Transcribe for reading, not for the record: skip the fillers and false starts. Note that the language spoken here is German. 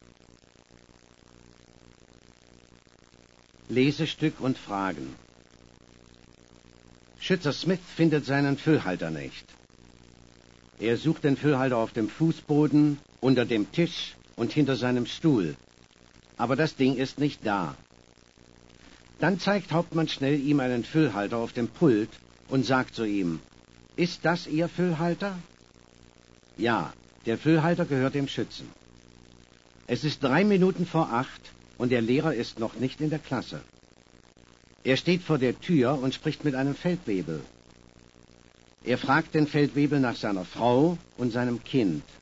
Lesestück und Fragen. Schützer Smith findet seinen Füllhalter nicht. Er sucht den Füllhalter auf dem Fußboden, unter dem Tisch und hinter seinem Stuhl. Aber das Ding ist nicht da. Dann zeigt Hauptmann schnell ihm einen Füllhalter auf dem Pult und sagt zu ihm: »Ist das Ihr Füllhalter?« Ja, der Füllhalter gehört dem Schützen. Es ist 7:03 und der Lehrer ist noch nicht in der Klasse. Er steht vor der Tür und spricht mit einem Feldwebel. Er fragt den Feldwebel nach seiner Frau und seinem Kind.